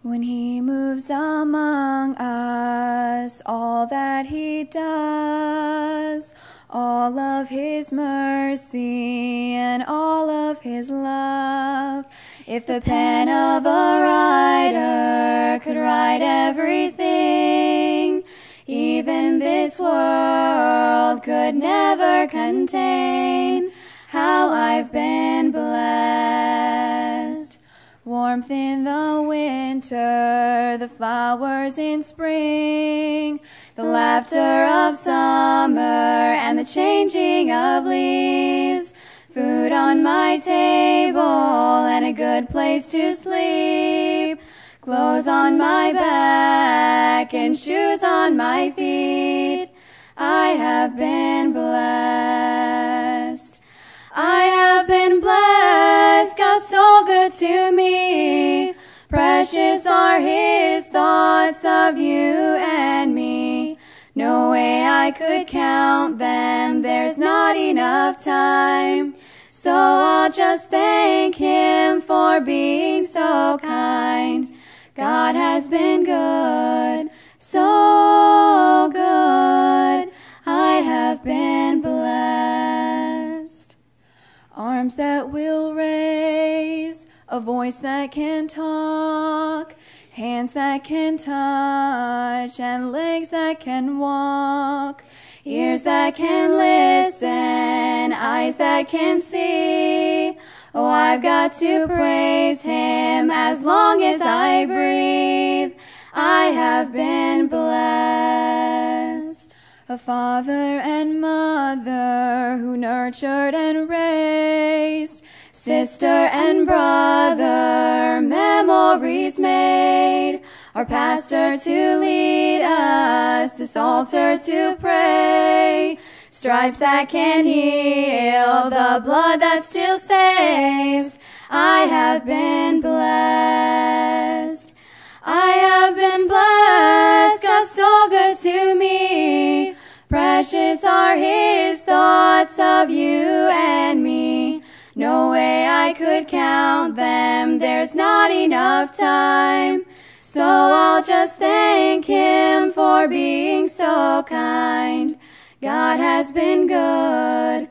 When he moves among us, all that he does, all of his mercy and all of his love. If the pen of a writer could write everything, even this world could never contain, how I've been blessed. Warmth in the winter, the flowers in spring, the laughter of summer and the changing of leaves, food on my table and a good place to sleep, clothes on my back and shoes on my feet. I have been blessed. I have been blessed, God's so good to me. Precious are his thoughts of you and me. No way I could count them, there's not enough time. So I'll just thank him for being so kind. God has been good, so good. I have been blessed. Arms that will raise, a voice that can talk, hands that can touch, and legs that can walk, ears that can listen, eyes that can see. Oh, I've got to praise him as long as I breathe. I have been blessed. A father and mother who nurtured and raised, sister and brother, memories made. Our pastor to lead us, this altar to pray. Stripes that can heal, the blood that still saves. I have been blessed. I have been blessed, God's so good to me. Precious are his thoughts of you and me. No way I could count them, there's not enough time. So I'll just thank him for being so kind. God has been good,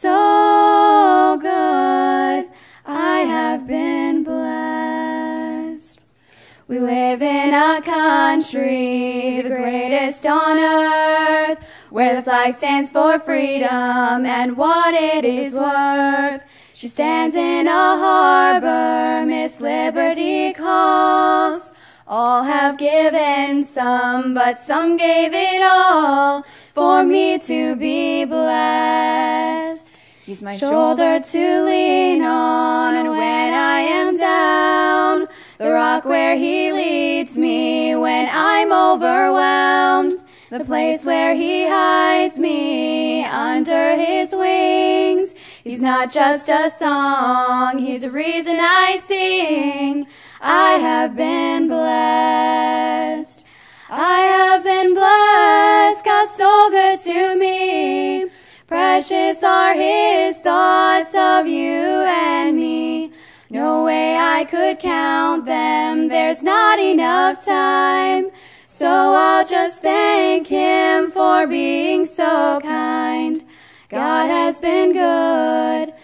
so good. I have been blessed. We live in a country, the greatest on earth, where the flag stands for freedom and what it is worth. She stands in a harbor, Miss Liberty calls. All have given some, but some gave it all for me to be blessed. He's my shoulder to lean on when I am down, the rock where he leads me when I'm overwhelmed, the place where he hides me under his wings. He's not just a song, he's the reason I sing. I have been blessed. I have been blessed, God's so good to me. Precious are his thoughts of you and me. No way I could count them, there's not enough time. So I'll just thank him for being so kind. God has been good,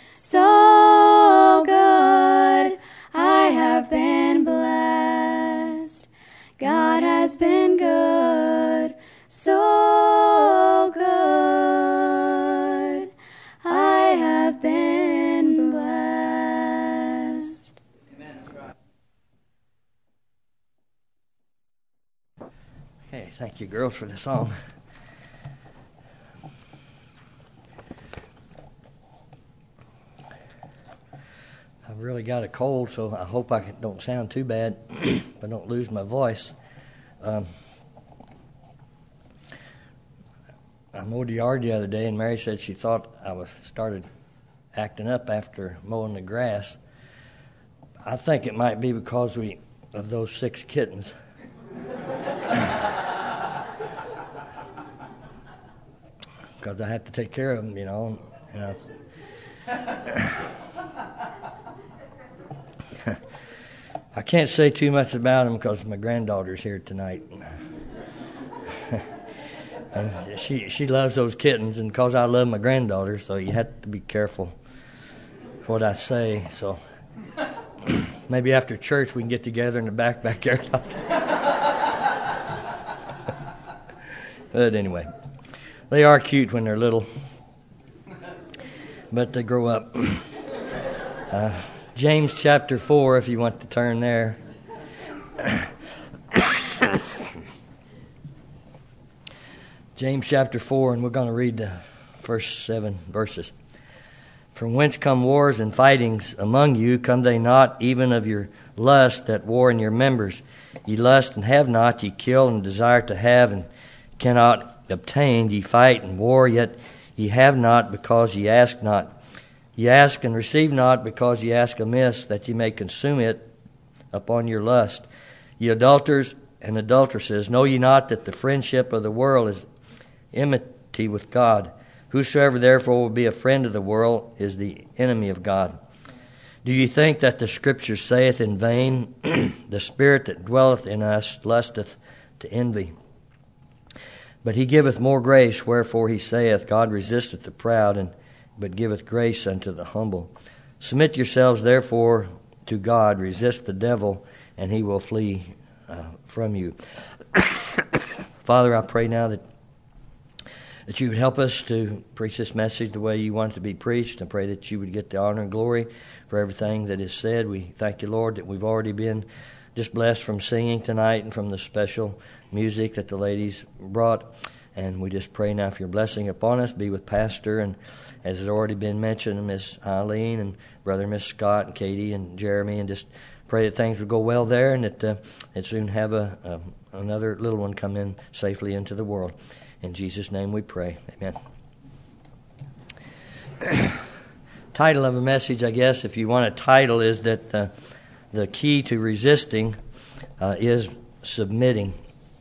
so good. I have been blessed. God has been good, so good. I have been blessed. Amen. That's right. Okay, thank you, girls, for the song. I've really got a cold, so I hope I don't sound too bad, but don't lose my voice. I mowed the yard the other day, and Mary said she thought I started acting up after mowing the grass. I think it might be because of those 6 kittens. Because I have to take care of them, you know, and I can't say too much about them because my granddaughter's here tonight. She loves those kittens, and because I love my granddaughter, so you have to be careful what I say. So maybe after church we can get together in the backyard. But anyway, they are cute when they're little, but they grow up. James chapter 4, if you want to turn there. James chapter 4, and we're going to read the first 7 verses. From whence come wars and fightings among you? Come they not even of your lust that war in your members? Ye lust and have not, ye kill and desire to have and cannot obtain. Ye fight and war, yet ye have not because ye ask not. Ye ask and receive not because ye ask amiss, that ye may consume it upon your lust. Ye adulterers and adulteresses, know ye not that the friendship of the world is enmity with God? Whosoever therefore will be a friend of the world is the enemy of God. Do ye think that the Scripture saith in vain, the Spirit that dwelleth in us lusteth to envy? But he giveth more grace, wherefore he saith, God resisteth the proud, but giveth grace unto the humble. Submit yourselves therefore to God, resist the devil, and he will flee from you. Father, I pray now that you would help us to preach this message the way you want it to be preached. I pray that you would get the honor and glory for everything that is said. We thank you, Lord, that we've already been just blessed from singing tonight and from the special music that the ladies brought. And we just pray now for your blessing upon us. Be with Pastor, and as has already been mentioned, Miss Eileen and Brother Miss Scott and Katie and Jeremy, and just pray that things would go well there, and that soon have another little one come in safely into the world. In Jesus' name we pray. Amen. Title of a message, I guess, if you want a title, is that the key to resisting is submitting.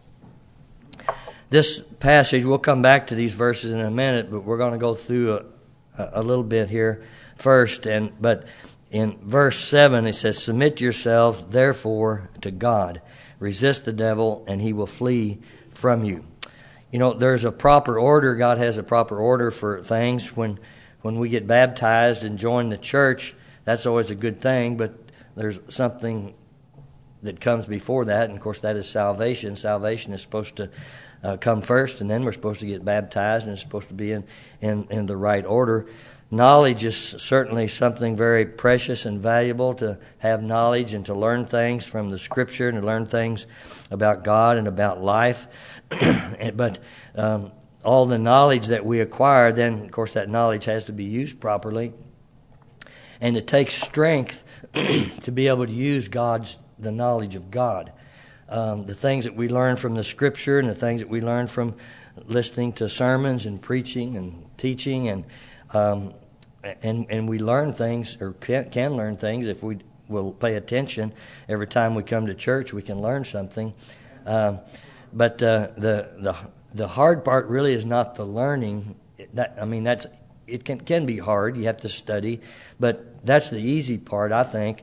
This passage, we'll come back to these verses in a minute, but we're going to go through a little bit here first. But in verse 7, it says, submit yourselves, therefore, to God. Resist the devil, and he will flee from you. You know, there's a proper order. God has a proper order for things. When we get baptized and join the church, that's always a good thing, but there's something that comes before that, and of course that is salvation. Salvation is supposed to come first, and then we're supposed to get baptized, and it's supposed to be in the right order. Knowledge is certainly something very precious and valuable, to have knowledge and to learn things from the Scripture and to learn things about God and about life. But all the knowledge that we acquire, then of course that knowledge has to be used properly. And it takes strength to be able to use the knowledge of God. The things that we learn from the Scripture and the things that we learn from listening to sermons and preaching and teaching, and we learn things, or can learn things if we will pay attention. Every time we come to church, we can learn something. But the hard part really is not the learning. It can be hard. You have to study, but that's the easy part, I think.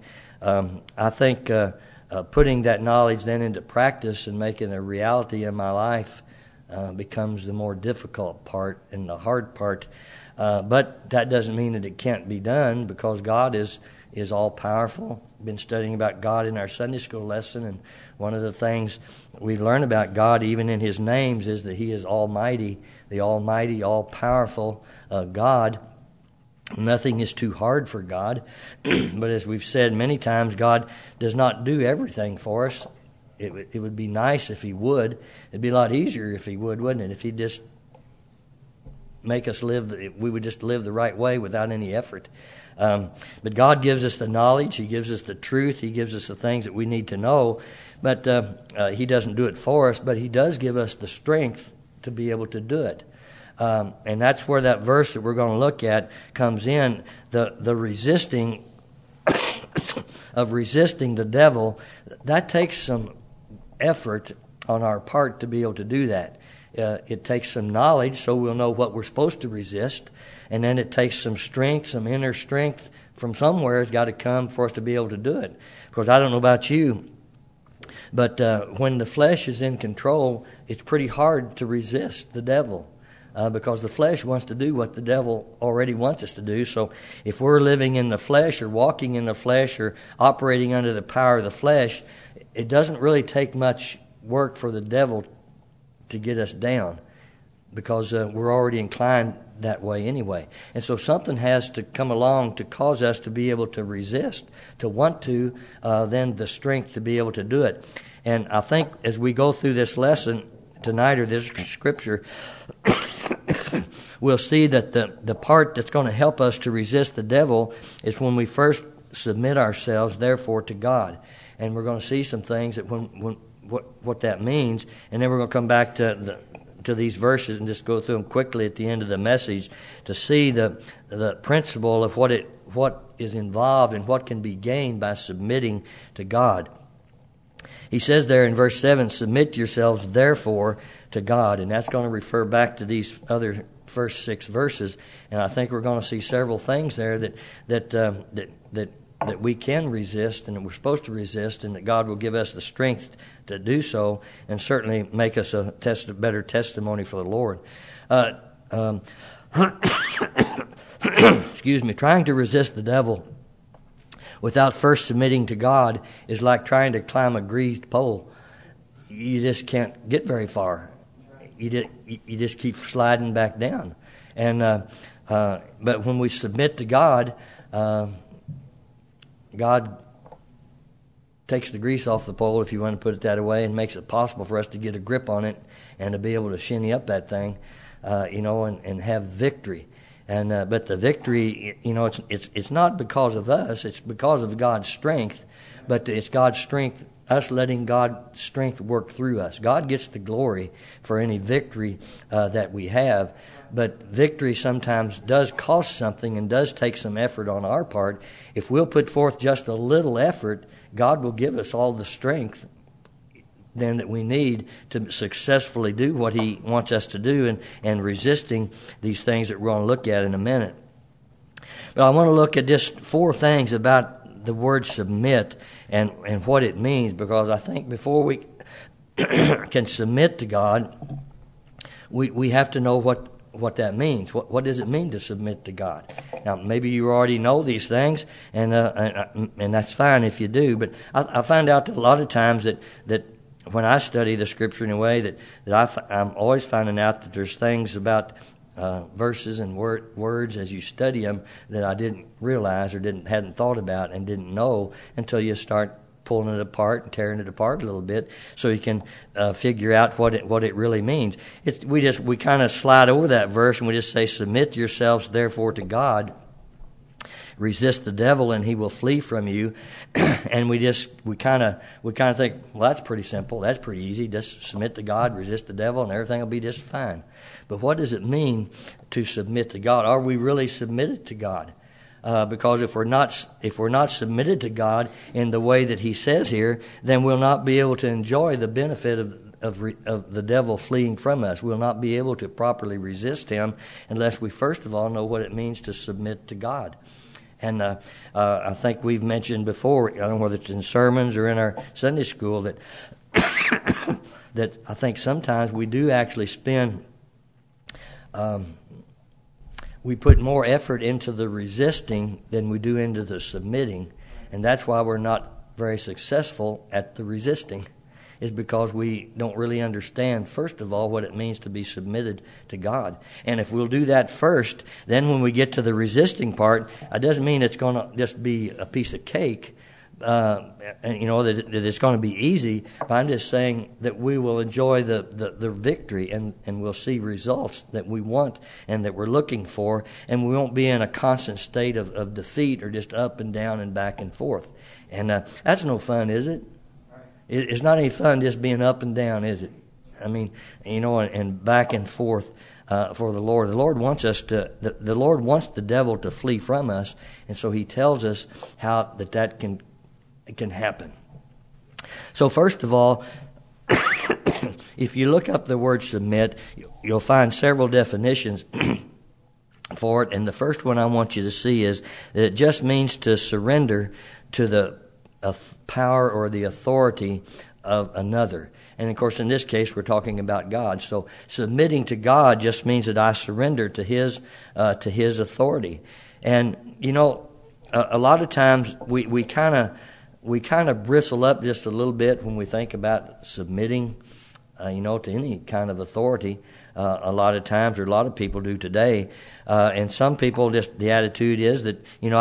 Putting that knowledge then into practice and making it a reality in my life becomes the more difficult part and the hard part. But that doesn't mean that it can't be done, because God is all powerful. Been studying about God in our Sunday school lesson, and one of the things we learn about God, even in His names, is that He is Almighty, the Almighty, all-powerful God. Nothing is too hard for God. But as we've said many times, God does not do everything for us. It would be nice if He would. It'd be a lot easier if He would, wouldn't it? If He'd just make us we would just live the right way without any effort. But God gives us the knowledge. He gives us the truth. He gives us the things that we need to know. But He doesn't do it for us, but He does give us the strength to be able to do it. And that's where that verse that we're going to look at comes in. The resisting of resisting the devil, that takes some effort on our part to be able to do that. it takes some knowledge so we'll know what we're supposed to resist. And then it takes some strength, some inner strength from somewhere has got to come for us to be able to do it. Because I don't know about you, but when the flesh is in control, it's pretty hard to resist the devil. Because the flesh wants to do what the devil already wants us to do. So if we're living in the flesh or walking in the flesh or operating under the power of the flesh, it doesn't really take much work for the devil to get us down, because we're already inclined that way anyway. And so something has to come along to cause us to be able to resist, to want to, then the strength to be able to do it. And I think as we go through this lesson tonight, or this scripture, we'll see that the part that's going to help us to resist the devil is when we first submit ourselves, therefore, to God. And we're going to see some things that what that means, and then we're going to come back to these verses and just go through them quickly at the end of the message to see the principle of what is involved and what can be gained by submitting to God. He says there in verse 7, submit yourselves therefore to God, and that's going to refer back to these other first 6 verses. And I think we're going to see several things there that we can resist and that we're supposed to resist, and that God will give us the strength to do so, and certainly make us a better testimony for the Lord. Excuse me. Trying to resist the devil without first submitting to God is like trying to climb a greased pole. You just can't get very far. You just keep sliding back down. And but when we submit to God, God takes the grease off the pole, if you want to put it that way, and makes it possible for us to get a grip on it and to be able to shinny up that thing, and have victory. And but the victory, it's not because of us; it's because of God's strength. But it's God's strength, us letting God's strength work through us. God gets the glory for any victory that we have. But victory sometimes does cost something and does take some effort on our part. If we'll put forth just a little effort, God will give us all the strength then that we need to successfully do what He wants us to do, and resisting these things that we're going to look at in a minute. But I want to look at just 4 things about the word submit and what it means, because I think before we can submit to God, we have to know what that means. What does it mean to submit to God? Now, maybe you already know these things, and that's fine if you do. But I find out that a lot of times that when I study the Scripture in a way that I'm always finding out that there's things about verses and words as you study them that I didn't realize or hadn't thought about and didn't know until you start pulling it apart and tearing it apart a little bit, so you can figure out what it really means. We kind of slide over that verse and we just say, submit yourselves therefore to God, resist the devil and he will flee from you. And we kind of think, well, that's pretty simple, that's pretty easy, just submit to God, resist the devil, and everything will be just fine. But what does it mean to submit to God? Are we really submitted to God? Because if we're not submitted to God in the way that He says here, then we'll not be able to enjoy the benefit of the devil fleeing from us. We'll not be able to properly resist him unless we first of all know what it means to submit to God. And I think we've mentioned before, I don't know whether it's in sermons or in our Sunday school, that that I think sometimes we do actually spend. We put more effort into the resisting than we do into the submitting. And that's why we're not very successful at the resisting, is because we don't really understand, first of all, what it means to be submitted to God. And if we'll do that first, then when we get to the resisting part, it doesn't mean it's going to just be a piece of cake, that it's going to be easy, but I'm just saying that we will enjoy the victory and we'll see results that we want and that we're looking for, and we won't be in a constant state of defeat or just up and down and back and forth. And that's no fun, is it? It's not any fun just being up and down, is it? I mean, and back and forth for the Lord. The Lord wants us the Lord wants the devil to flee from us, and so He tells us how that can happen. So first of all, if you look up the word submit, you'll find several definitions for it. And the first one I want you to see is that it just means to surrender to the power or the authority of another. And of course, in this case, we're talking about God. So submitting to God just means that I surrender to His authority. And you know, a lot of times we kind of bristle up just a little bit when we think about submitting, to any kind of authority. A lot of times, or a lot of people do today, and some people just the attitude is that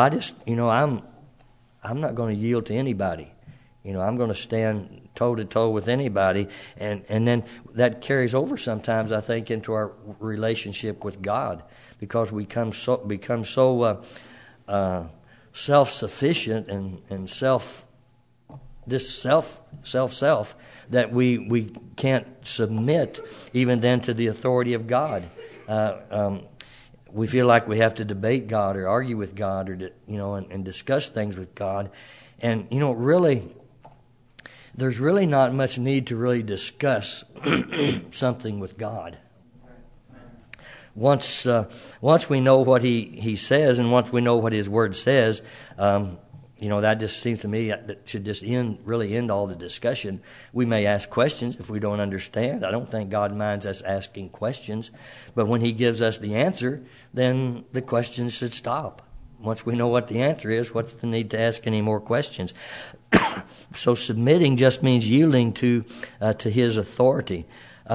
I'm not going to yield to anybody. I'm going to stand toe to toe with anybody, and then that carries over sometimes, I think, into our relationship with God, because we become so self-sufficient and self that we can't submit even then to the authority of God. We feel like we have to debate God or argue with God, or and discuss things with God, and really, there's really not much need to really discuss something with God. Once we know what He says, and once we know what His Word says, that just seems to me that should just end all the discussion. We may ask questions if we don't understand. I don't think God minds us asking questions, but when He gives us the answer, then the questions should stop. Once we know what the answer is, what's the need to ask any more questions? So submitting just means yielding to His authority.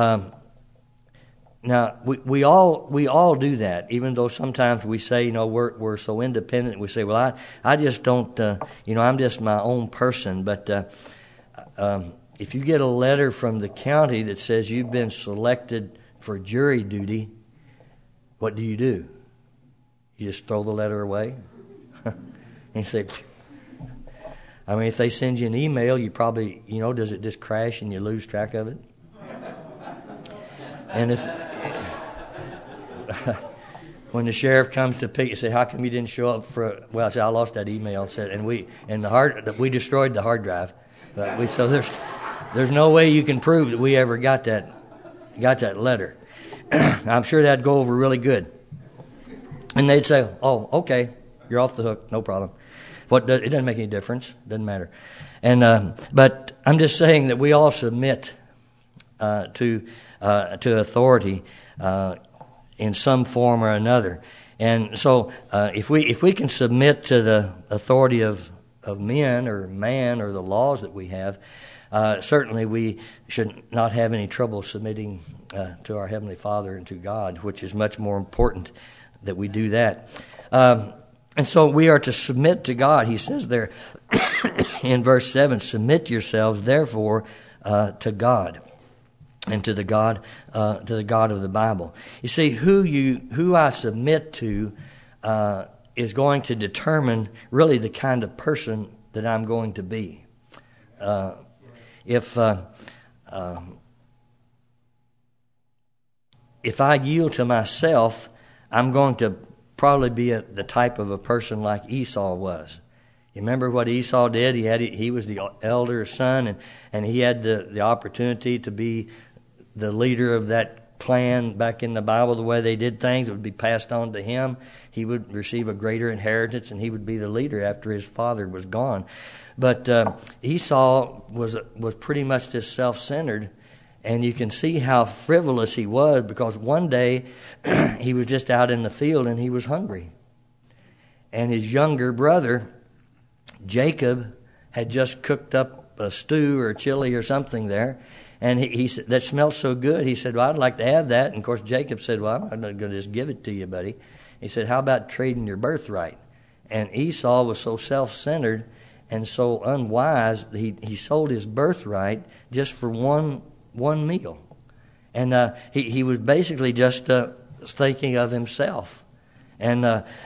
Now we all do that, even though sometimes we say we're so independent. We say, well, I just don't I'm just my own person. But if you get a letter from the county that says you've been selected for jury duty, what do? You just throw the letter away? And you say, if they send you an email, you probably, does it just crash and you lose track of it? And if when the sheriff comes to pick you, say, how come you didn't show up for? Well, I said, I lost that email. We destroyed the hard drive. So there's no way you can prove that we ever got that letter. I'm sure that'd go over really good. And they'd say, oh, okay, you're off the hook, no problem. It doesn't make any difference. Doesn't matter. And but I'm just saying that we all submit to authority in some form or another. And so if we can submit to the authority of men or man or the laws that we have, certainly we should not have any trouble submitting to our Heavenly Father and to God, which is much more important that we do that. And so we are to submit to God. He says there in verse 7, submit yourselves therefore to God, and to the God of the Bible. You see, who I submit to is going to determine really the kind of person that I'm going to be. If I yield to myself, I'm going to probably be the type of a person like Esau was. You remember what Esau did? He was the elder son, and he had the opportunity to be the leader of that clan. Back in the Bible, the way they did things, it would be passed on to him. He would receive a greater inheritance, and he would be the leader after his father was gone. But Esau was pretty much just self-centered, and you can see how frivolous he was, because one day he was just out in the field and he was hungry. And his younger brother, Jacob, had just cooked up a stew or chili or something there. And he said, that smelled so good. He said, well, I'd like to have that. And of course, Jacob said, well, I'm not going to just give it to you, buddy. He said, how about trading your birthright? And Esau was so self-centered and so unwise, he sold his birthright just for one meal. And he was basically just thinking of himself. And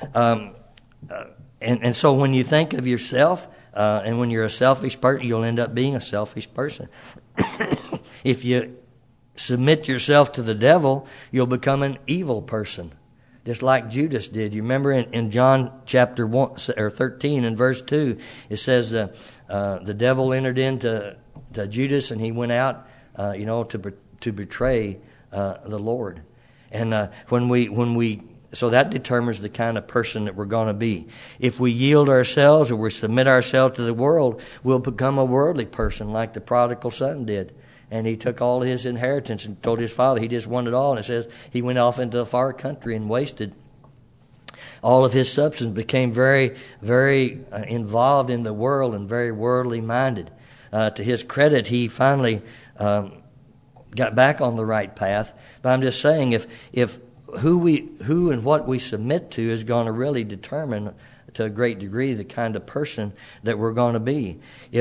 so when you think of yourself, and when you're a selfish person, you'll end up being a selfish person. If you submit yourself to the devil, you'll become an evil person, just like Judas did. You remember in John chapter 1 or 13 and verse 2, it says the devil entered into Judas, and he went out, to to betray the Lord. And so that determines the kind of person that we're going to be. If we yield ourselves or we submit ourselves to the world, we'll become a worldly person like the prodigal son did. And he took all his inheritance and told his father he just wanted it all. And it says he went off into a far country and wasted all of his substance, became very, very involved in the world and very worldly minded. To his credit, he finally got back on the right path. But I'm just saying, if who and what we submit to is going to really determine to a great degree the kind of person that we're going to be.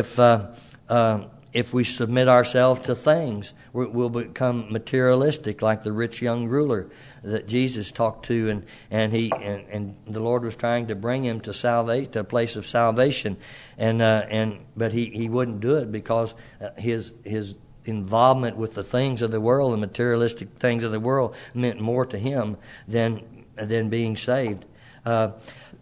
If we submit ourselves to things, we'll become materialistic, like the rich young ruler that Jesus talked to, and the Lord was trying to bring him to salvation, to a place of salvation, but he wouldn't do it because his involvement with the things of the world, the materialistic things of the world, meant more to him than being saved. But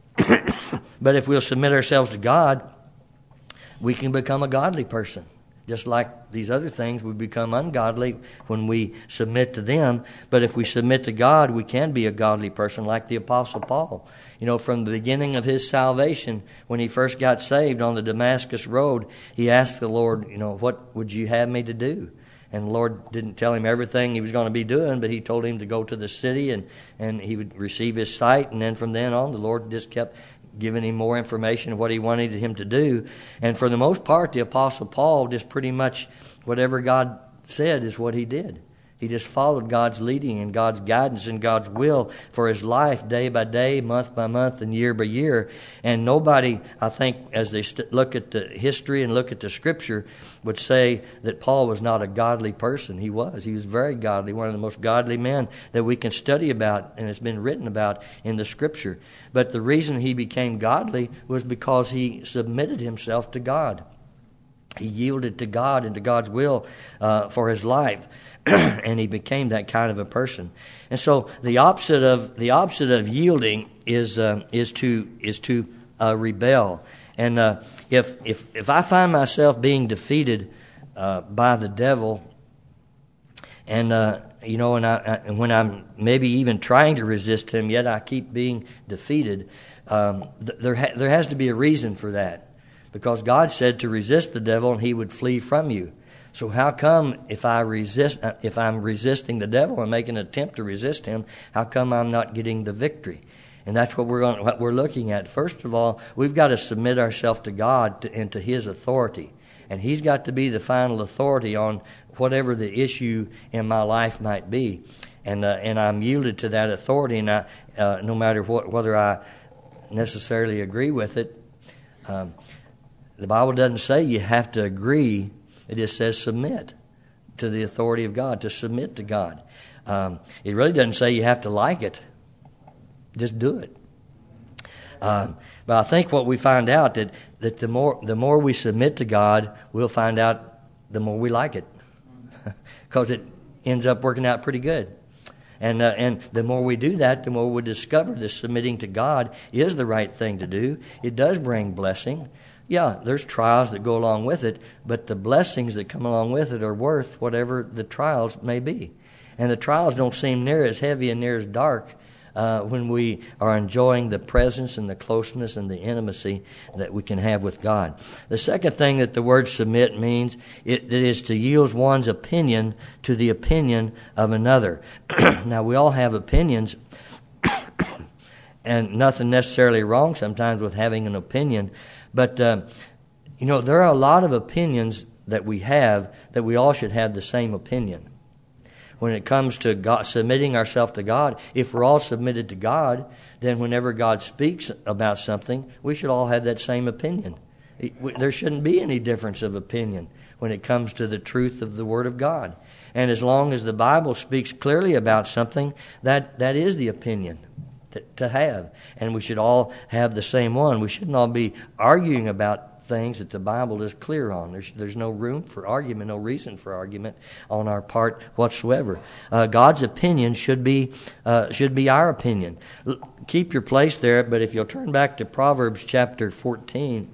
if we'll submit ourselves to God, we can become a godly person. Just like these other things, we become ungodly when we submit to them. But if we submit to God, we can be a godly person, like the Apostle Paul. From the beginning of his salvation, when he first got saved on the Damascus Road, he asked the Lord, what would you have me to do? And the Lord didn't tell him everything he was going to be doing, but he told him to go to the city and he would receive his sight. And then from then on, the Lord just kept giving him more information of what he wanted him to do. And for the most part, the Apostle Paul just pretty much whatever God said is what he did. He just followed God's leading and God's guidance and God's will for his life day by day, month by month, and year by year. And nobody, I think, as they look at the history and look at the Scripture, would say that Paul was not a godly person. He was. He was very godly, one of the most godly men that we can study about and it's been written about in the Scripture. But the reason he became godly was because he submitted himself to God. He yielded to God and to God's will for his life, and he became that kind of a person. And so the opposite of yielding is to rebel. And if I find myself being defeated by the devil, and when I'm maybe even trying to resist him, yet I keep being defeated, there has to be a reason for that. Because God said to resist the devil and he would flee from you. So how come if I'm resisting the devil and making an attempt to resist him, how come I'm not getting the victory? And that's what we're looking at. First of all, we've got to submit ourselves to God and to his authority. And he's got to be the final authority on whatever the issue in my life might be. And I'm yielded to that authority, and no matter whether I necessarily agree with it. The Bible doesn't say you have to agree. It just says submit to the authority of God, to submit to God. It really doesn't say you have to like it. Just do it. But I think what we find out that the more we submit to God, we'll find out the more we like it, because it ends up working out pretty good. And the more we do that, the more we discover that submitting to God is the right thing to do. It does bring blessing. Yeah, there's trials that go along with it, but the blessings that come along with it are worth whatever the trials may be. And the trials don't seem near as heavy and near as dark when we are enjoying the presence and the closeness and the intimacy that we can have with God. The second thing that the word submit means, it is to yield one's opinion to the opinion of another. Now, we all have opinions, and nothing necessarily wrong sometimes with having an opinion. But, there are a lot of opinions that we have that we all should have the same opinion. When it comes to God, submitting ourselves to God, if we're all submitted to God, then whenever God speaks about something, we should all have that same opinion. There shouldn't be any difference of opinion when it comes to the truth of the Word of God. And as long as the Bible speaks clearly about something, that is the opinion to have. And we should all have the same one. We shouldn't all be arguing about things that the Bible is clear on. There's no room for argument, no reason for argument on our part whatsoever. God's opinion should be our opinion. Keep your place there, but if you'll turn back to Proverbs chapter 14.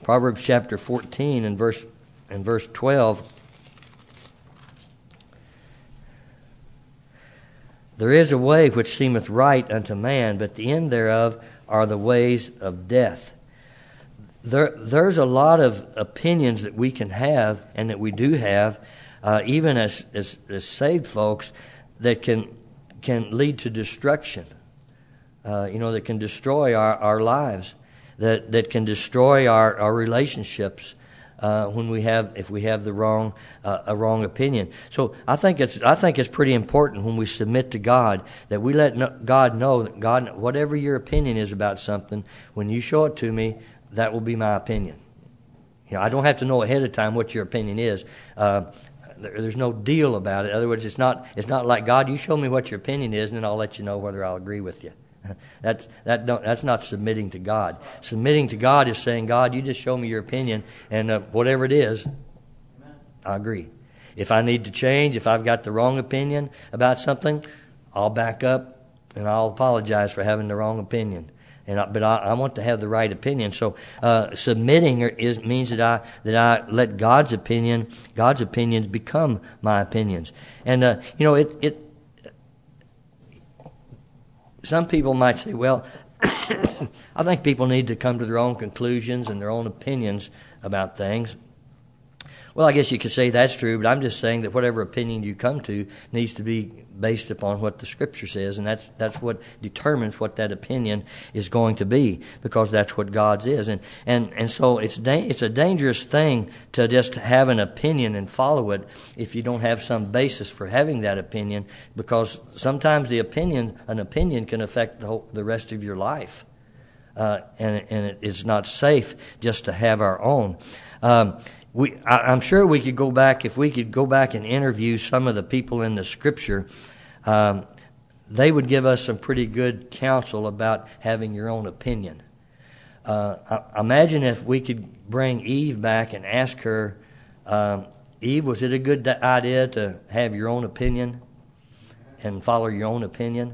Proverbs chapter 14 and verse 12. There is a way which seemeth right unto man, but the end thereof are the ways of death. There's a lot of opinions that we can have, and that we do have, even as saved folks, that can lead to destruction. That can destroy our lives, that can destroy our relationships if we have the wrong opinion. So I think it's pretty important when we submit to God that we let God know that God, whatever your opinion is about something, when you show it to me, that will be my opinion. I don't have to know ahead of time what your opinion is. There's no deal about it. In other words, it's not like, God, you show me what your opinion is, and then I'll let you know whether I'll agree with you. That's not submitting to God. Submitting to God is saying, God, you just show me your opinion, and whatever it is, I agree. If I need to change, if I've got the wrong opinion about something, I'll back up and I'll apologize for having the wrong opinion. But I want to have the right opinion. So submitting means that I let God's opinions become my opinions. And some people might say, well, I think people need to come to their own conclusions and their own opinions about things. Well, I guess you could say that's true, but I'm just saying that whatever opinion you come to needs to be based upon what the Scripture says, and that's what determines what that opinion is going to be, because that's what God's is. And so it's a dangerous thing to just have an opinion and follow it if you don't have some basis for having that opinion, because sometimes an opinion can affect the rest of your life, and it's not safe just to have our own. I'm sure we could go back, if we could go back and interview some of the people in the Scripture, they would give us some pretty good counsel about having your own opinion. Imagine if we could bring Eve back and ask her, Eve, was it a good idea to have your own opinion and follow your own opinion?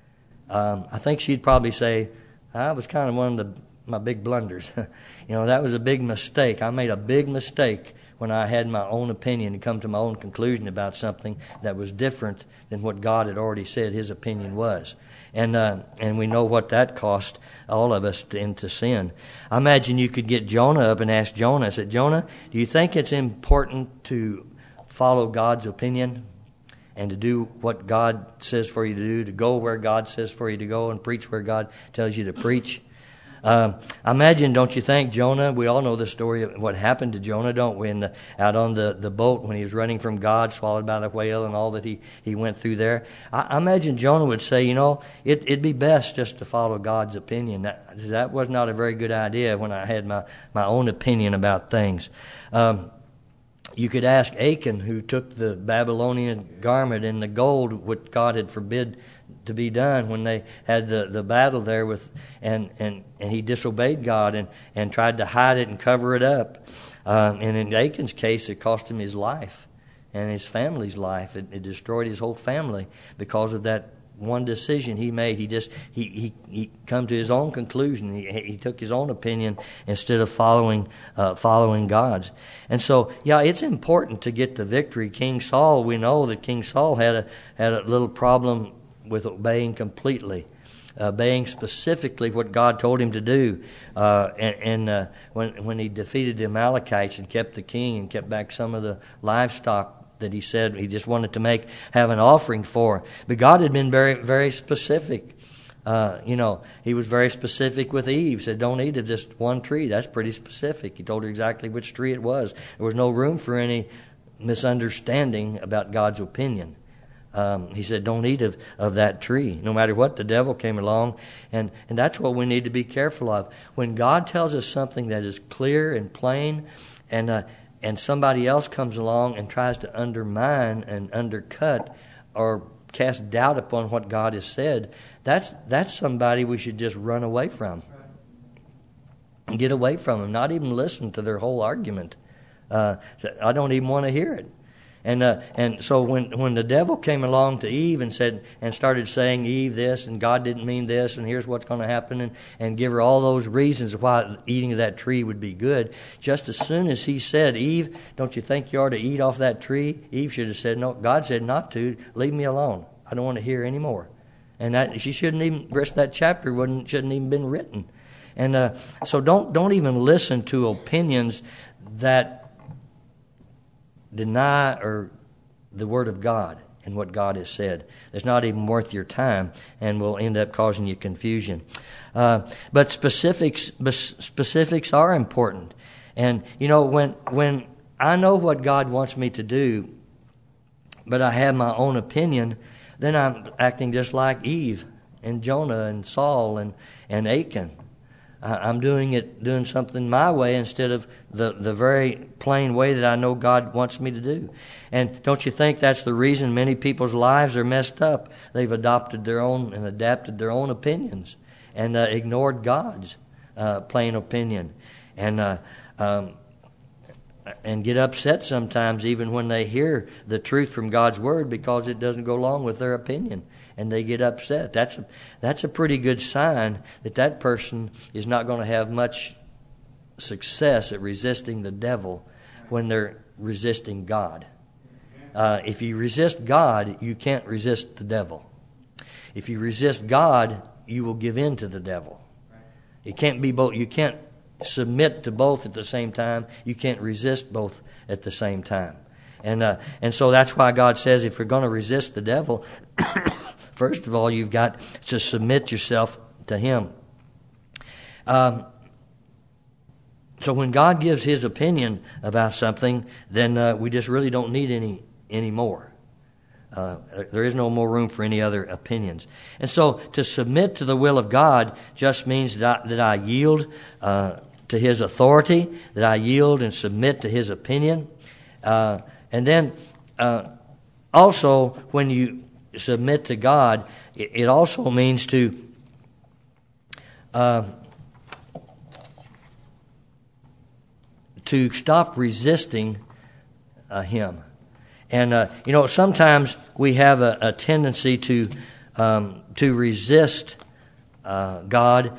I think she'd probably say, I was kind of one of my big blunders. That was a big mistake. I made a big mistake when I had my own opinion and come to my own conclusion about something that was different than what God had already said His opinion was. And we know what that cost all of us into sin. I imagine you could get Jonah up and ask Jonah, I said, Jonah, do you think it's important to follow God's opinion and to do what God says for you to do, to go where God says for you to go and preach where God tells you to preach? I imagine, don't you think, Jonah, we all know the story of what happened to Jonah, don't we, out on the boat when he was running from God, swallowed by the whale and all that he went through there. I imagine Jonah would say, it'd be best just to follow God's opinion. That was not a very good idea when I had my own opinion about things. You could ask Achan, who took the Babylonian garment and the gold, what God had forbid to be done when they had the battle there and he disobeyed God and tried to hide it and cover it up. And in Achan's case, it cost him his life and his family's life. It destroyed his whole family because of that one decision he made. He come to his own conclusion. He took his own opinion instead of following God's. And so, it's important to get the victory. King Saul, we know that King Saul had a little problem with obeying completely, obeying specifically what God told him to do. When he defeated the Amalekites and kept the king and kept back some of the livestock that he said he just wanted to have an offering for. But God had been very, very specific. He was very specific with Eve. Said, don't eat of this one tree. That's pretty specific. He told her exactly which tree it was. There was no room for any misunderstanding about God's opinion. He said, don't eat of that tree, no matter what the devil came along. And that's what we need to be careful of. When God tells us something that is clear and plain, and somebody else comes along and tries to undermine and undercut or cast doubt upon what God has said, that's somebody we should just run away from. And get away from them, not even listen to their whole argument. I don't even want to hear it. And so when the devil came along to Eve and started saying, Eve, this, and God didn't mean this, and here's what's going to happen, and give her all those reasons why eating of that tree would be good, just as soon as he said, Eve, don't you think you ought to eat off that tree? Eve should have said, no, God said not to. Leave me alone. I don't want to hear any more. And that she shouldn't even, the rest of that chapter shouldn't even been written. And so don't even listen to opinions that deny or the Word of God and what God has said. It's not even worth your time and will end up causing you confusion. But specifics are important. And, you know, when I know what God wants me to do, but I have my own opinion, then I'm acting just like Eve and Jonah and Saul and Achan. I'm doing something my way instead of the very plain way that I know God wants me to do. And don't you think that's the reason many people's lives are messed up? They've adopted their own and adapted their own opinions and ignored God's plain opinion. And get upset sometimes even when they hear the truth from God's Word because it doesn't go along with their opinion. And they get upset. That's a pretty good sign that person is not going to have much success at resisting the devil when they're resisting God. If you resist God, you can't resist the devil. If you resist God, you will give in to the devil. It can't be both. You can't submit to both at the same time. You can't resist both at the same time. And so that's why God says if you're going to resist the devil, first of all, you've got to submit yourself to him. So when God gives his opinion about something, then we just really don't need any more. There is no more room for any other opinions. And so to submit to the will of God just means that I yield to his authority, that I yield and submit to his opinion. And then also when you submit to God, it also means to stop resisting him. And sometimes we have a tendency to resist God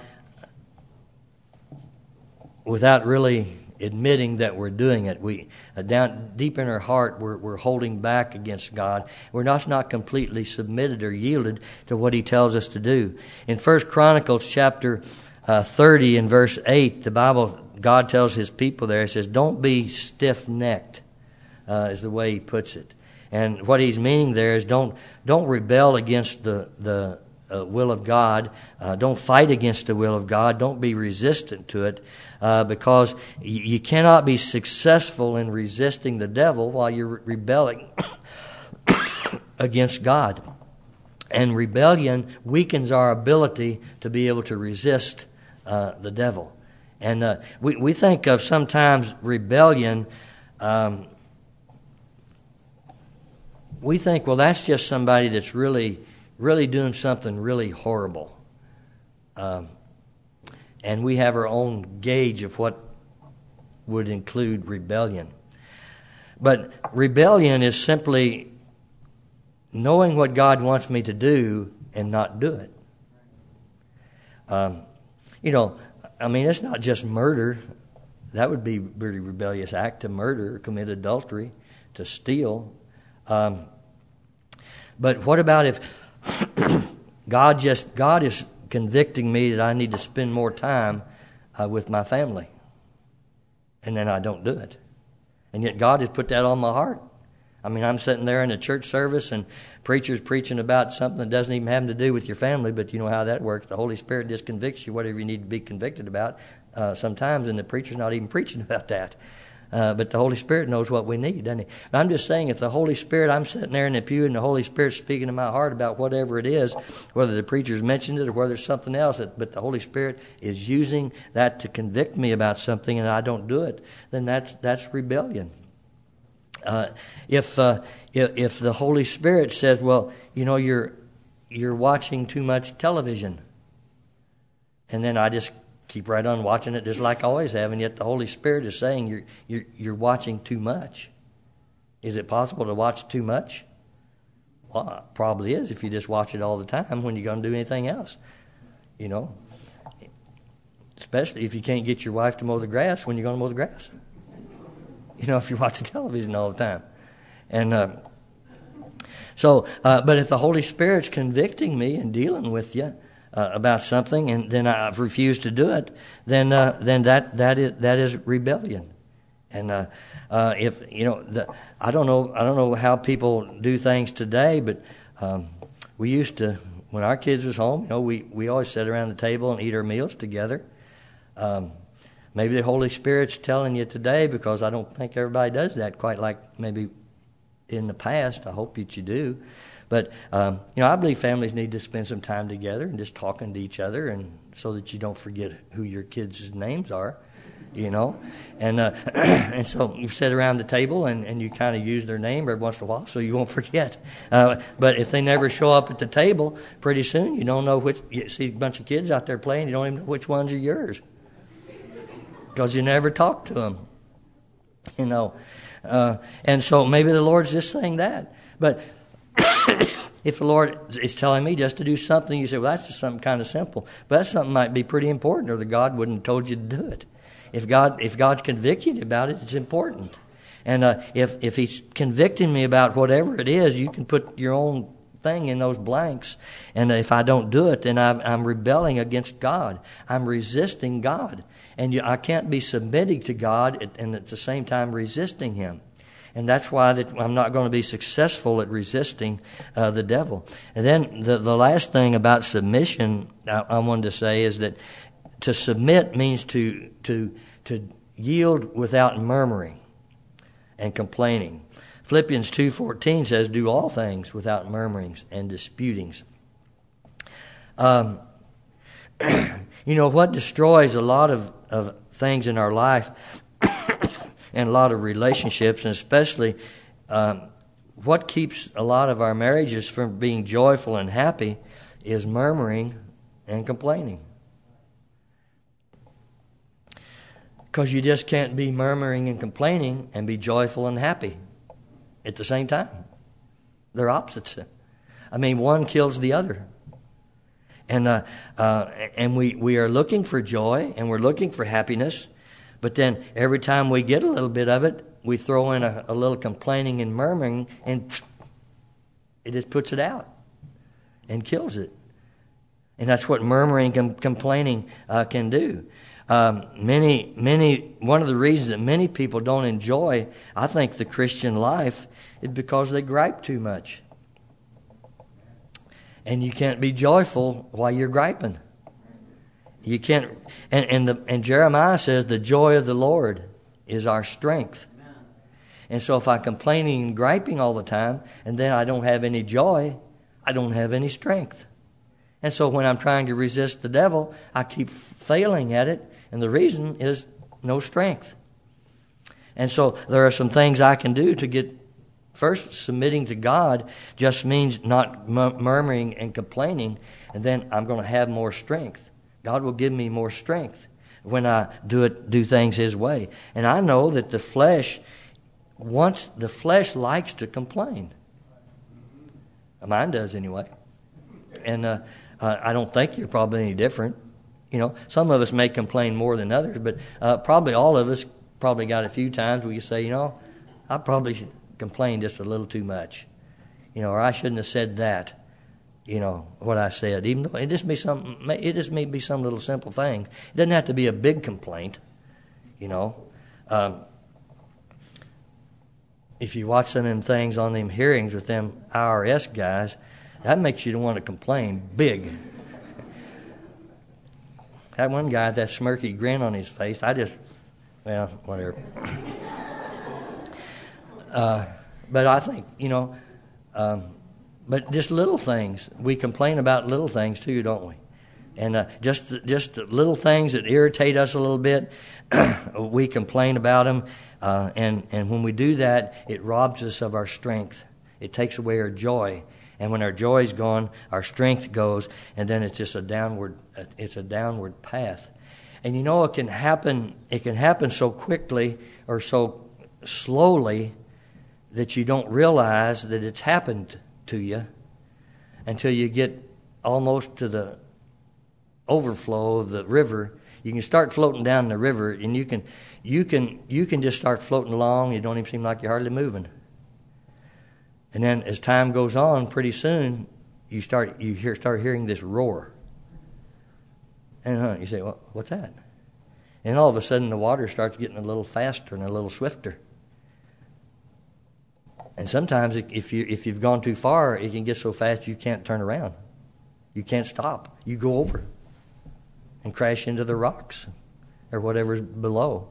without really admitting that we're doing it. We down deep in our heart, we're holding back against God. We're not completely submitted or yielded to what he tells us to do. In 1 Chronicles chapter 30 and verse 8, the Bible, God tells his people there, he says, don't be stiff-necked, is the way he puts it. And what he's meaning there is don't rebel against the will of God. Don't fight against the will of God. Don't be resistant to it. Because you cannot be successful in resisting the devil while you're rebelling against God. And rebellion weakens our ability to be able to resist the devil. And we think of sometimes rebellion, we think, well, that's just somebody that's really, really doing something really horrible. And we have our own gauge of what would include rebellion. But rebellion is simply knowing what God wants me to do and not do it. It's not just murder. That would be a pretty rebellious act, to murder, commit adultery, to steal. But what about if God is convicting me that I need to spend more time with my family, and then I don't do it, and yet God has put that on my heart? I mean, I'm sitting there in a church service and preacher's preaching about something that doesn't even have to do with your family, but you know how that works. The Holy Spirit just convicts you whatever you need to be convicted about sometimes, and the preacher's not even preaching about that. But the Holy Spirit knows what we need, doesn't he? And I'm just saying, if the Holy Spirit, I'm sitting there in the pew and the Holy Spirit's speaking to my heart about whatever it is, whether the preacher's mentioned it or whether it's something else, but the Holy Spirit is using that to convict me about something and I don't do it, then that's rebellion. If the Holy Spirit says, well, you're watching too much television, and then I just keep right on watching it just like I always have, and yet the Holy Spirit is saying you're watching too much. Is it possible to watch too much? Well, it probably is if you just watch it all the time when you're going to do anything else. You know, especially if you can't get your wife to mow the grass when you're going to mow the grass. You know, if you're watching television all the time. And but if the Holy Spirit's convicting me and dealing with you about something, and then I've refused to do it, then that is rebellion. And if you know, I don't know how people do things today, but we used to, when our kids was home, you know, we always sat around the table and eat our meals together. Maybe the Holy Spirit's telling you today, because I don't think everybody does that quite like maybe in the past. I hope that you do. But, you know, I believe families need to spend some time together and just talking to each other, and so that you don't forget who your kids' names are, you know. And and so you sit around the table and you kind of use their name every once in a while so you won't forget. But if they never show up at the table, pretty soon you don't know which. You see a bunch of kids out there playing, you don't even know which ones are yours, because you never talk to them, you know. And so maybe the Lord's just saying that. But if the Lord is telling me just to do something, you say, well, that's just something kind of simple. But that something might be pretty important, or the God wouldn't have told you to do it. If God's convicting you about it, it's important. And if He's convicting me about whatever it is, you can put your own thing in those blanks. And if I don't do it, then I'm rebelling against God. I'm resisting God. And I can't be submitting to God and at the same time resisting Him. And that's why I'm not going to be successful at resisting the devil. And then the last thing about submission I wanted to say is that to submit means to yield without murmuring and complaining. Philippians 2:14 says, do all things without murmurings and disputings. You know, what destroys a lot of things in our life and a lot of relationships, and especially what keeps a lot of our marriages from being joyful and happy, is murmuring and complaining. Because you just can't be murmuring and complaining and be joyful and happy at the same time. They're opposites. I mean, one kills the other. And we are looking for joy and we're looking for happiness, but then every time we get a little bit of it, we throw in a little complaining and murmuring, and it just puts it out and kills it. And that's what murmuring and complaining can do. One of the reasons that many people don't enjoy, I think, the Christian life is because they gripe too much. And you can't be joyful while you're griping. You can't. And Jeremiah says the joy of the Lord is our strength. And so if I'm complaining and griping all the time, and then I don't have any joy, I don't have any strength. And so when I'm trying to resist the devil, I keep failing at it, and the reason is no strength. And so there are some things I can do to get. First, submitting to God just means not murmuring and complaining, and then I'm going to have more strength. God will give me more strength when I do things His way. And I know that the flesh likes to complain. Mine does anyway. And I don't think you're probably any different. You know, some of us may complain more than others, but probably all of us probably got a few times where you say, you know, I probably complained just a little too much, you know, or I shouldn't have said that, you know, what I said, even though it just may be some little simple thing. It doesn't have to be a big complaint, you know. If you watch some of them things on them hearings with them IRS guys, that makes you don't want to complain big. That one guy, that smirky grin on his face, whatever. But I think, you know, but just little things. We complain about little things too, don't we? And just little things that irritate us a little bit, we complain about them. And when we do that, it robs us of our strength. It takes away our joy. And when our joy is gone, our strength goes, and then it's just a downward path. And you know, it can happen so quickly or so slowly that you don't realize that it's happened to you until you get almost to the overflow of the river. You can start floating down the river, and you can just start floating along. You don't even seem like you're hardly moving. And then as time goes on, pretty soon you start hearing this roar. And you say, well, what's that? And all of a sudden the water starts getting a little faster and a little swifter. And sometimes if you've gone too far, it can get so fast you can't turn around. You can't stop. You go over and crash into the rocks or whatever's below.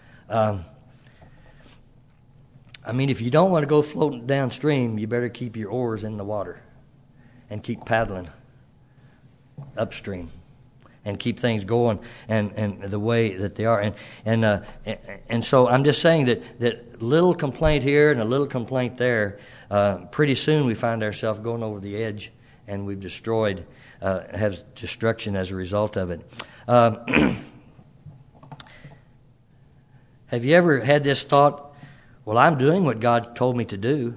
If you don't want to go floating downstream, you better keep your oars in the water and keep paddling upstream and keep things going and the way that they are. And so I'm just saying that little complaint here and a little complaint there, pretty soon we find ourselves going over the edge, and we've have destruction as a result of it. Have you ever had this thought, well, I'm doing what God told me to do.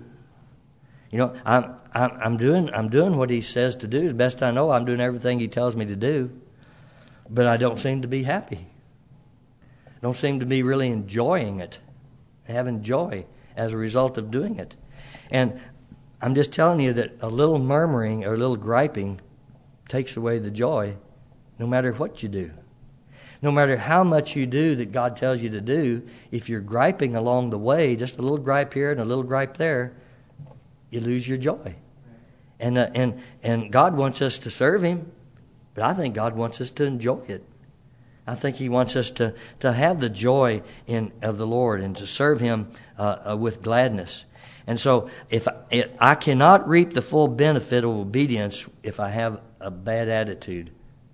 I'm doing what He says to do. As best I know, I'm doing everything He tells me to do. But I don't seem to be happy. I don't seem to be really enjoying it, having joy as a result of doing it. And I'm just telling you that a little murmuring or a little griping takes away the joy no matter what you do. No matter how much you do that God tells you to do, if you're griping along the way, just a little gripe here and a little gripe there, you lose your joy. And God wants us to serve Him, but I think God wants us to enjoy it. I think He wants us to have the joy of the Lord and to serve Him with gladness. And so if I cannot reap the full benefit of obedience if I have a bad attitude.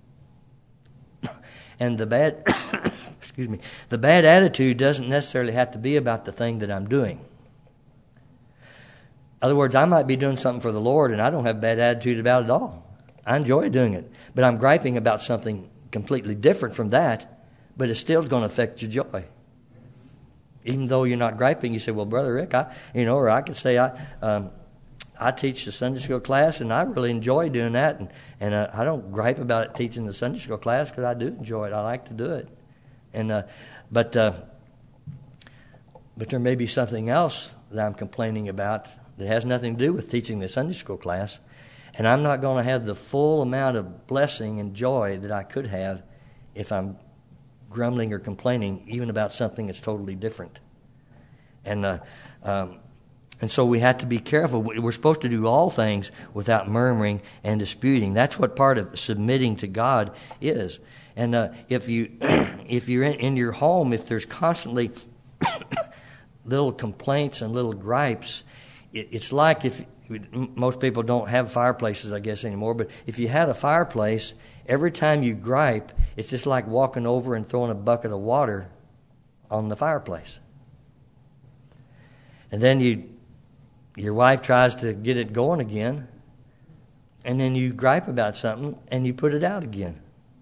And the bad attitude doesn't necessarily have to be about the thing that I'm doing. In other words, I might be doing something for the Lord and I don't have a bad attitude about it at all. I enjoy doing it. But I'm griping about something completely different from that, but it's still going to affect your joy. Even though you're not griping, you say, well, Brother Rick, or I could say, I teach the Sunday school class, and I really enjoy doing that. And I don't gripe about it teaching the Sunday school class because I do enjoy it. I like to do it. But there may be something else that I'm complaining about that has nothing to do with teaching the Sunday school class. And I'm not going to have the full amount of blessing and joy that I could have if I'm grumbling or complaining even about something that's totally different. And so we have to be careful. We're supposed to do all things without murmuring and disputing. That's what part of submitting to God is. And if you're in your home, if there's constantly little complaints and little gripes, it's like if most people don't have fireplaces, I guess, anymore. But if you had a fireplace, every time you gripe, it's just like walking over and throwing a bucket of water on the fireplace. And then your wife tries to get it going again, and then you gripe about something, and you put it out again.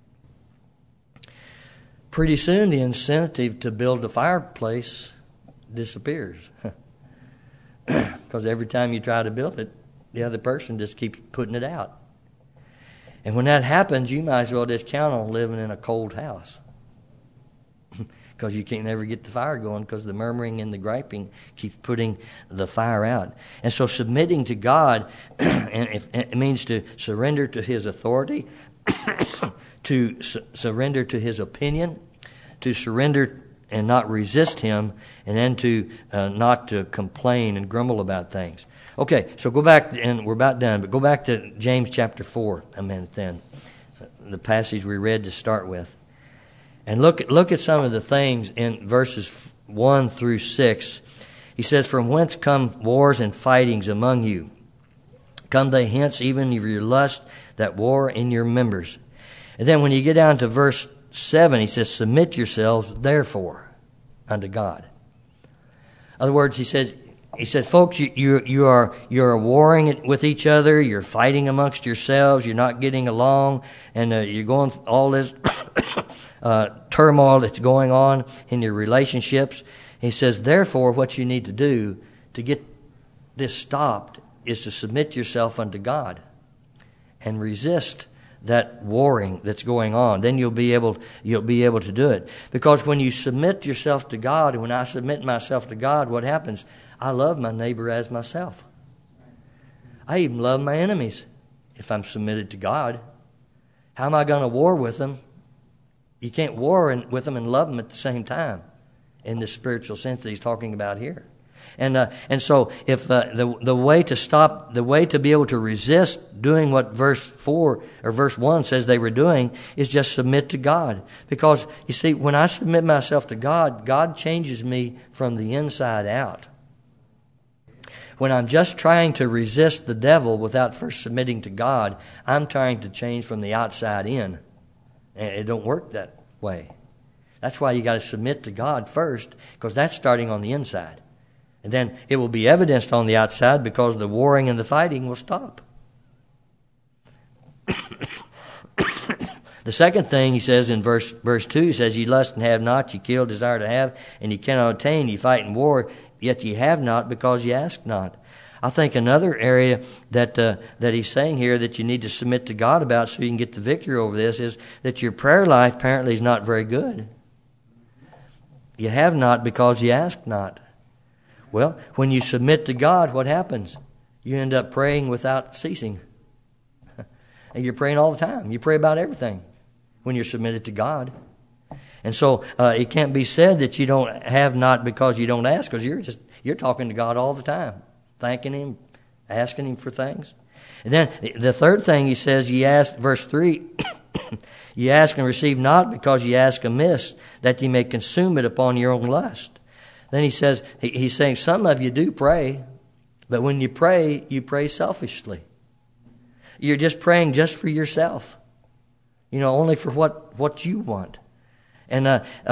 Pretty soon, the incentive to build a fireplace disappears. Because every time you try to build it, the other person just keeps putting it out. And when that happens, you might as well just count on living in a cold house. Because you can't never get the fire going because the murmuring and the griping keeps putting the fire out. And so submitting to God, it means to surrender to His authority, to surrender to His opinion, to surrender and not resist Him, and then to not to complain and grumble about things. Okay, so go back, and we're about done, but go back to James chapter 4 a minute then, the passage we read to start with. And look at some of the things in verses 1 through 6. He says, "From whence come wars and fightings among you? Come they hence, even of your lust that war in your members." And then when you get down to verse 7, he says, "Submit yourselves, therefore, unto God." In other words, he says, folks, you are warring with each other. You're fighting amongst yourselves. You're not getting along, and you're going all this turmoil that's going on in your relationships. He says, therefore, what you need to do to get this stopped is to submit yourself unto God and resist that warring that's going on. Then you'll be able to do it. Because when you submit yourself to God, and when I submit myself to God, what happens? I love my neighbor as myself. I even love my enemies if I'm submitted to God. How am I going to war with them? You can't war with them and love them at the same time in the spiritual sense that he's talking about here. And so if the way to be able to resist doing what verse 4 or verse 1 says they were doing is just submit to God. Because you see, when I submit myself to God, God changes me from the inside out. When I'm just trying to resist the devil without first submitting to God, I'm trying to change from the outside in. And it don't work that way. That's why you got to submit to God first, because that's starting on the inside. And then it will be evidenced on the outside because the warring and the fighting will stop. The second thing he says in verse 2, he says, "Ye lust and have not, ye kill, desire to have, and ye cannot obtain, ye fight in war, yet ye have not because ye ask not." I think another area that he's saying here that you need to submit to God about so you can get the victory over this is that your prayer life apparently is not very good. You have not because you ask not. Well, when you submit to God, what happens? You end up praying without ceasing. And you're praying all the time. You pray about everything when you're submitted to God. And so it can't be said that you don't have not because you don't ask, because you're talking to God all the time, thanking Him, asking Him for things. And then the third thing he says, ye ask, verse 3, ye ask and receive not because ye ask amiss, that ye may consume it upon your own lust. Then he says, he's saying some of you do pray, but when you pray selfishly. You're just praying just for yourself. Only for what you want. And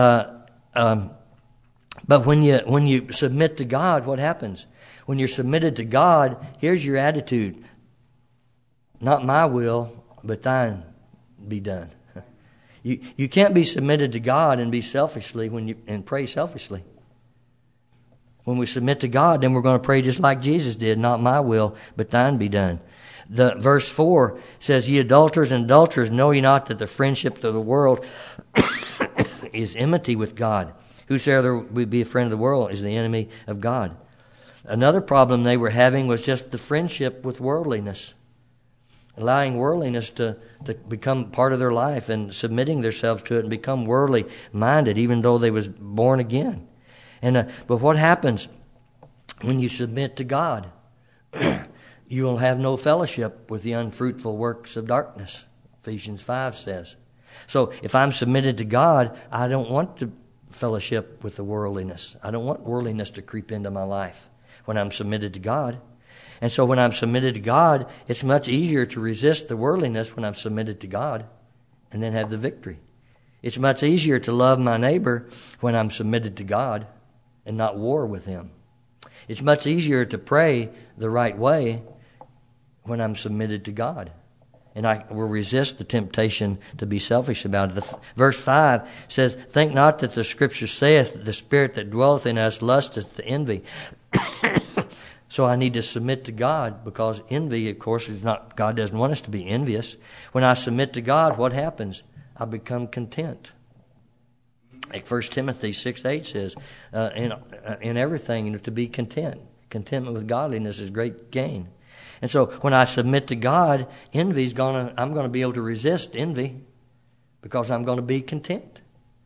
but when you submit to God, what happens? When you're submitted to God, here's your attitude. Not my will, but thine be done. You can't be submitted to God and be selfishly and pray selfishly. When we submit to God, then we're going to pray just like Jesus did. Not my will, but thine be done. The verse 4 says, "Ye adulterers and adulterers, know ye not that the friendship of the world is enmity with God? Whosoever would be a friend of the world is the enemy of God." Another problem they were having was just the friendship with worldliness. Allowing worldliness to become part of their life and submitting themselves to it and become worldly minded, even though they was born again. But what happens when you submit to God? You will have no fellowship with the unfruitful works of darkness, Ephesians 5 says. So if I'm submitted to God, I don't want to fellowship with the worldliness. I don't want worldliness to creep into my life when I'm submitted to God. And so when I'm submitted to God, it's much easier to resist the worldliness when I'm submitted to God and then have the victory. It's much easier to love my neighbor when I'm submitted to God and not war with him. It's much easier to pray the right way when I'm submitted to God. And I will resist the temptation to be selfish about it. Verse 5 says, "Think not that the Scripture saith, the Spirit that dwelleth in us lusteth to envy." So I need to submit to God, because envy, of course, is not. God doesn't want us to be envious. When I submit to God, what happens? I become content. Like 1 Timothy 6:8 says, in everything, to be content. Contentment with godliness is great gain. And so when I submit to God, I'm going to be able to resist envy because I'm going to be content.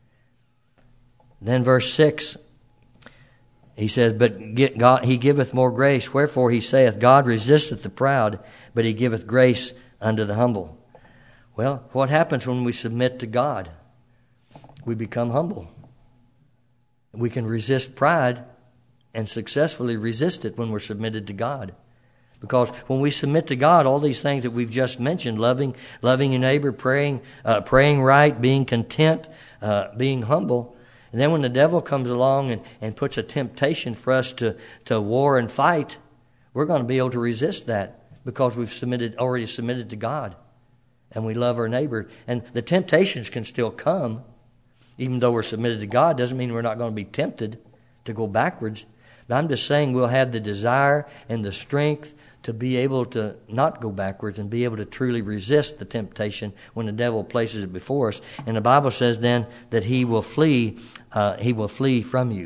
Then verse 6, he says, "But God, He giveth more grace. Wherefore He saith, God resisteth the proud, but He giveth grace unto the humble." Well, what happens when we submit to God? We become humble. We can resist pride and successfully resist it when we're submitted to God. Because when we submit to God, all these things that we've just mentioned, loving your neighbor, praying right, being content, being humble, and then when the devil comes along and puts a temptation for us to war and fight, we're going to be able to resist that because we've already submitted to God and we love our neighbor. And the temptations can still come, even though we're submitted to God. Doesn't mean we're not going to be tempted to go backwards. But I'm just saying we'll have the desire and the strength to be able to not go backwards and be able to truly resist the temptation when the devil places it before us. And the Bible says then that he will flee from you.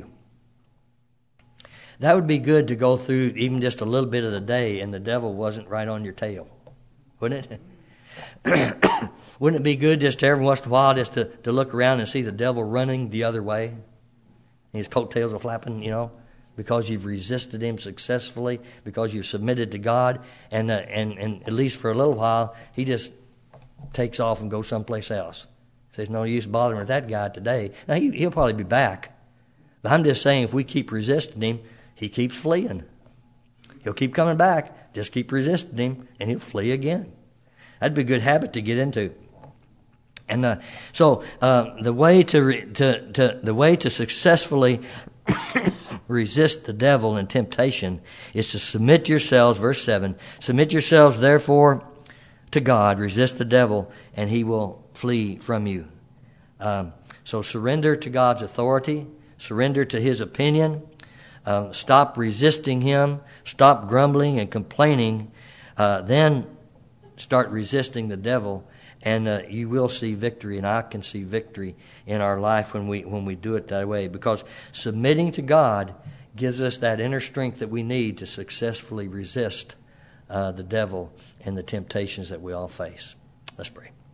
That would be good to go through even just a little bit of the day and the devil wasn't right on your tail, wouldn't it? Wouldn't it be good just every once in a while just to look around and see the devil running the other way? And his coattails are flapping, because you've resisted him successfully, because you've submitted to God, and at least for a little while, he just takes off and goes someplace else. Says, no use bothering with that guy today. Now, he'll probably be back. But I'm just saying if we keep resisting him, he keeps fleeing. He'll keep coming back. Just keep resisting him, and he'll flee again. That'd be a good habit to get into. And so the way to successfully resist the devil and temptation is to submit yourselves, verse 7, submit yourselves therefore to God, resist the devil, and he will flee from you. So surrender to God's authority, surrender to his opinion, stop resisting him, stop grumbling and complaining, then start resisting the devil, and you will see victory, and I can see victory in our life when we do it that way, because submitting to God gives us that inner strength that we need to successfully resist the devil and the temptations that we all face. Let's pray.